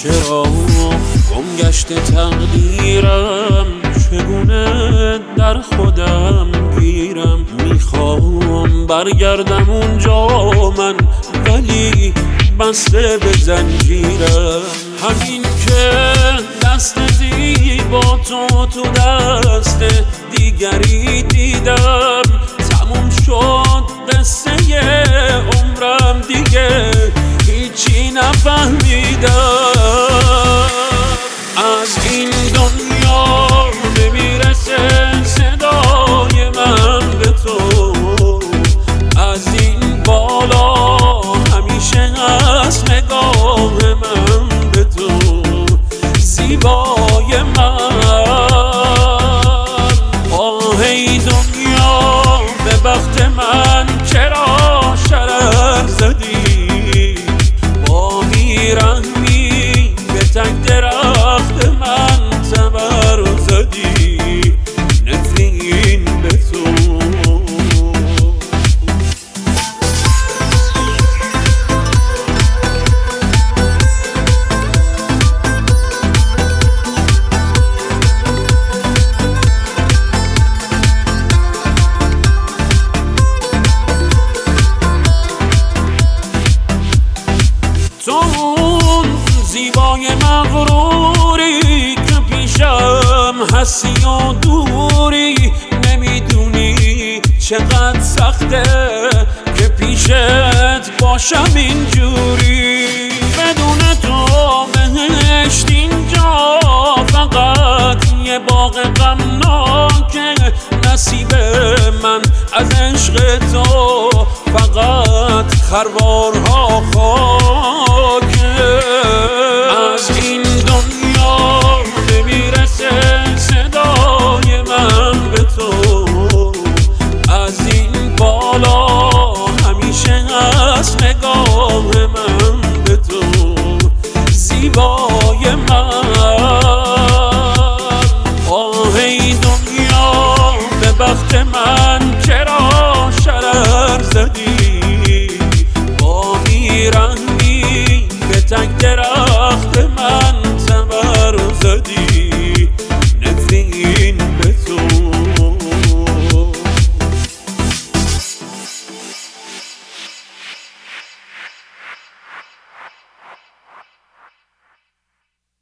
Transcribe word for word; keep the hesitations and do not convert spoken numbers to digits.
چرا گم گشته تقدیرم، چگونه در خودم گیرم. میخوام برگردم اونجا من، ولی بسته به زنجیرم. همین که دست زیبا تو تو دست دیگری دیدم، تموم شد قصه عمرم، دیگه هیچی نفهمیدم. از این دنیا نمیرسه صدای من به تو، از این بالا همیشه هست نگاه من به تو. زیبای من، آه ای دنیا به بخت من چرا شرر زدی؟ با بیرحمی به تک درخت من تبر زدی. نفرین به تو. تو اون زیبای مغروری که پیشم هستی و دوری، نمیدونی چقدر سخته که پیشت باشم اینجوری. بدون تو بهشت اینجا فقط یه باغ غمناکه، نصیب من از عشق تو فقط خروار